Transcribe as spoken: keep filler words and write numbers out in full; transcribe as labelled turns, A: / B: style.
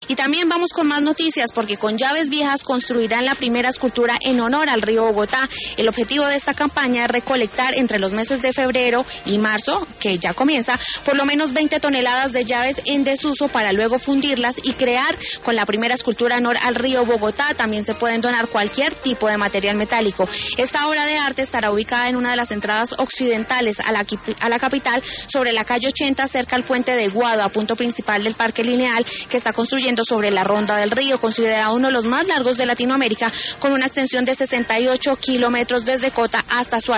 A: Y también vamos con más noticias porque con llaves viejas construirán la primera escultura en honor al río Bogotá. El objetivo de esta campaña es recolectar entre los meses de febrero y marzo, que ya comienza, por lo menos veinte toneladas de llaves en desuso para luego fundirlas y crear con la primera escultura en honor al río Bogotá. También se pueden donar cualquier tipo de material metálico. Esta obra de arte estará ubicada en una de las entradas occidentales a la, a la capital, sobre la calle ochenta, cerca al puente de Guado, punto principal del Parque Lineal, que está construyendo sobre la Ronda del Río, considerado uno de los más largos de Latinoamérica, con una extensión de sesenta y ocho kilómetros desde Cota hasta Suacha.